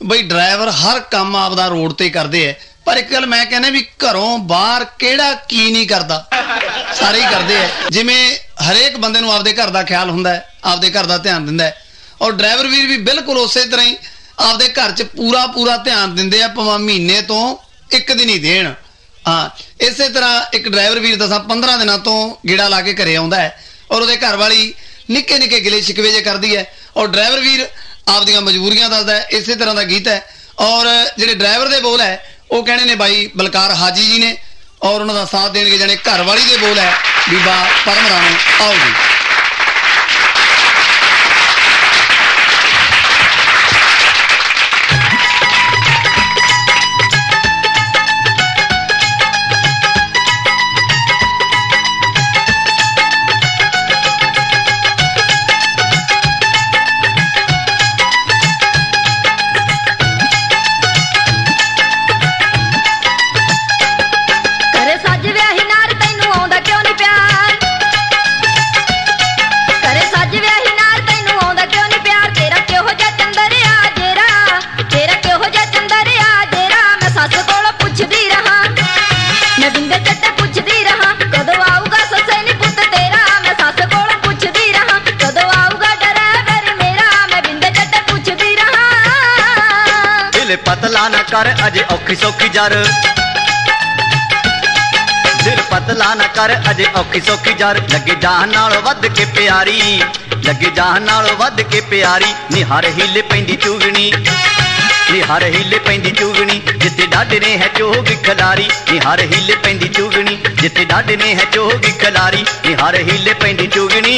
ਬਈ ਡਰਾਈਵਰ ਹਰ ਕੰਮ ਆਪਦਾ ਰੋਡ ਤੇ ਕਰਦੇ ਐ, ਪਰ ਇੱਕ ਗੱਲ ਮੈਂ ਕਹਿੰਦਾ ਵੀ ਘਰੋਂ ਬਾਹਰ ਕਿਹੜਾ ਕੀ ਨਹੀਂ ਕਰਦਾ, ਸਾਰੇ ਹੀ ਕਰਦੇ ਐ। ਜਿਵੇਂ ਹਰੇਕ ਬੰਦੇ ਨੂੰ ਆਪਦੇ ਘਰ ਦਾ ਖਿਆਲ ਹੁੰਦਾ ਹੈ, ਆਪਦੇ ਘਰ ਦਾ ਧਿਆਨ ਦਿੰਦਾ ਹੈ, ਔਰ ਡਰਾਈਵਰ ਵੀਰ ਵੀ ਬਿਲਕੁਲ ਉਸੇ ਤਰ੍ਹਾਂ ਹੀ ਆਪਦੇ ਘਰ 'ਚ ਪੂਰਾ ਧਿਆਨ ਦਿੰਦੇ ਆ, ਭਾਵੇਂ ਮਹੀਨੇ ਤੋਂ ਇੱਕ ਦਿਨ ਹੀ ਦੇਣ। ਹਾਂ, ਇਸੇ ਤਰ੍ਹਾਂ ਇੱਕ ਡਰਾਈਵਰ ਵੀਰ ਦੱਸਾਂ 15 ਦਿਨਾਂ ਤੋਂ ਗੇੜਾ ਲਾ ਕੇ ਘਰੇ ਆਉਂਦਾ ਹੈ, ਔਰ ਉਹਦੇ ਘਰ ਵਾਲੀ ਨਿੱਕੇ ਨਿੱਕੇ ਗਿਲੇ ਸ਼ਿਕਵੇ ਜੇ ਕਰਦੀ ਹੈ, ਔਰ ਡਰਾਈਵਰ ਵੀਰ ਆਪਦੀਆਂ ਮਜਬੂਰੀਆਂ ਦੱਸਦਾ ਹੈ। ਇਸੇ ਤਰ੍ਹਾਂ ਦਾ ਗੀਤ ਹੈ, ਔਰ ਜਿਹੜੇ ਡਰਾਈਵਰ ਦੇ ਬੋਲ ਹੈ ਉਹ ਕਹਿਣੇ ਨੇ ਬਾਈ ਬਲਕਾਰ ਹਾਜੀ ਜੀ ਨੇ, ਔਰ ਉਹਨਾਂ ਦਾ ਸਾਥ ਦੇਣਗੇ ਜਾਣੇ ਘਰ ਵਾਲੀ ਦੇ ਬੋਲ ਹੈ ਬੀਬਾ ਪਰਮ ਰਾਣੀ। ਆਓ ਜੀ। पतला न कर अजे औखी सौखी जर, दिल पतला न कर अजे औखी सौखी जर, लगे जान नालों वध के प्यारी, लगे जान नालों वध के प्यारी, नी हर हीले पैंदी चुगनी, नी हर हीले पैंदी चुगनी, जिथे डाडे ने है चोग खिलारी, नी हर हीले पैंदी चुगनी, जिथे डाडे ने है चोग खिलारी, नी हर हीले पैंदी चुगनी।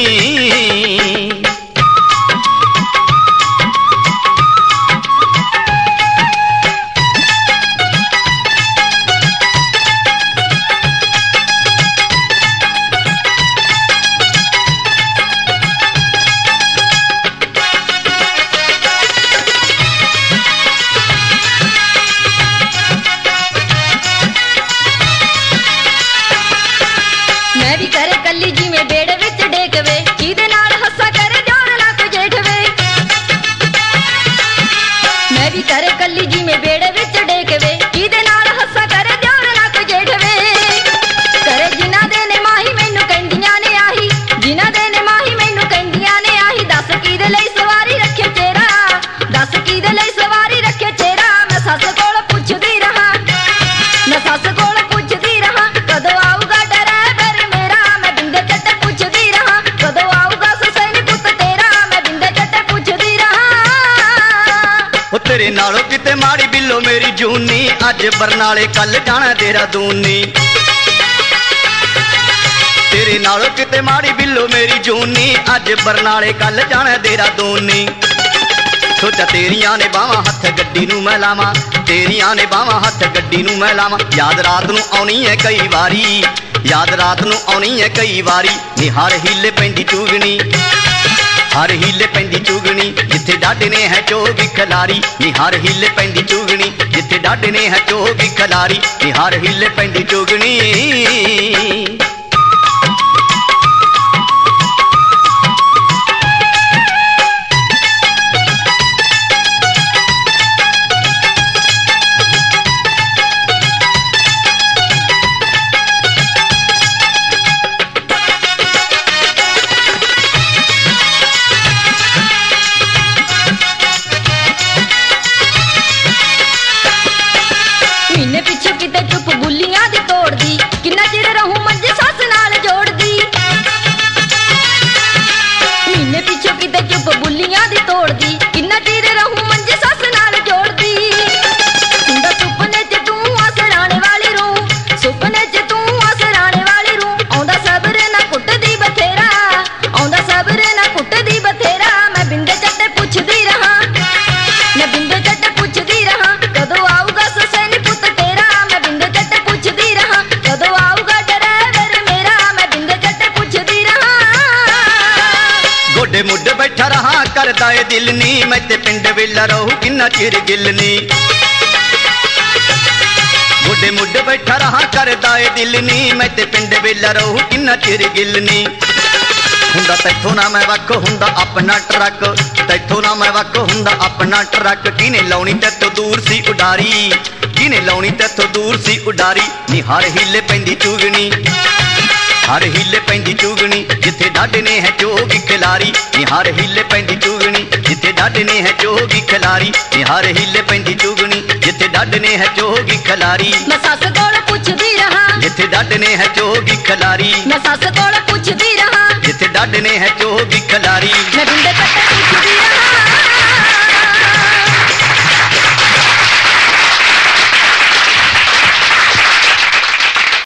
तेरे नालों किते माड़ी बिल्लो मेरी जूनी, अज बरनाले कल जाना देहरादून नी, तेरे नालों किते माड़ी बिल्लो मेरी जूनी, अज बरनाले कल जाना देहरादून नी। सोचा तेरियां ने बावां हथ गड्डी नूं मैं लावां, तेरियां ने बावां हथ गड्डी नूं मैं लावां, याद रात नूं आउणी है कई वारी, याद रात नूं आउणी है कई वारी, नी हर हीले पैंदी चुगनी, हर हीले पैंदी चुगनी, जिथे डाडे ने है चोगी खिलारी, नी हर हीले पैंदी चुगनी, जिथे डाडे ने है चोगी खिलारी, नी हर हीले पैंदी चुगनी। मुड बैठा रहा करदा ए दिल नी, मैं ते पिंड वेला रहूं किन्ना चिर गिलनी, मुड मुड बैठा रहा करदा ए दिल नी, मैं ते पिंड वेला रहूं किन्ना चिर गिलनी। ਹੁੰਦਾ ਤੈਥੋਂ ਨਾ ਮੈਂ ਵੱਖ ਹੁੰਦਾ ਆਪਣਾ ਟਰੱਕ, ਤੈਥੋਂ ਨਾ ਮੈਂ ਵੱਖ ਹੁੰਦਾ ਆਪਣਾ ਟਰੱਕ। ਕਿਹਨੇ ਲਾਉਣੀ ਤੈਥੋਂ ਦੂਰ ਸੀ ਉਡਾਰੀ, ਕਿਹਨੇ ਲਾਉਣੀ ਤੈਥੋਂ ਦੂਰ ਸੀ ਉਡਾਰੀ। ਨੀ ਹਰ ਹੀਲੇ ਪੈਂਦੀ ਚੁਗਣੀ, ਹਰ ਹੀਲੇ ਪੈਂਦੀ ਚੁਗਣੀ, ਜਿੱਥੇ ਡਾਢੇ ਨੇ ਹੈ ਚੋਗੀ ਖਿਲਾਰੀ। ਨੀ ਹਰ ਹੀਲੇ ਪੈਂਦੀ ਚੁਗਣੀ, ਜਿੱਥੇ ਡਾਢੇ ਨੇ ਹੈ ਚੋਗੀ ਖਿਲਾਰੀ। ਨੀ ਹਰ ਹੀਲੇ ਪੈਂਦੀ ਚੁਗਣੀ, ਜਿੱਥੇ ਡਾਢੇ ਨੇ ਹੈ ਚੋਗੀ ਖਿਲਾਰੀ। ਮੈਂ ਸੱਸ ਕੋਲ ਪੁੱਛਦੀ ਰਹਾ, ਜਿੱਥੇ ਡਾਢੇ ਨੇ ਹੈ ਚੋਗੀ ਖਿਲਾਰੀ। ਮੈਂ ਸੱਸ ਕੋਲ ਪੁੱਛਦੀ ਰਹਾ, ਜਿੱਥੇ ਡਾਢੇ ਨੇ ਹੈ ਚੋਗੀ ਖਿਲਾਰੀ। ਮੈਂ ਗੁੰਡੇ ਕੱਟੇ ਪੁੱਛਦੀ ਰਹਾ,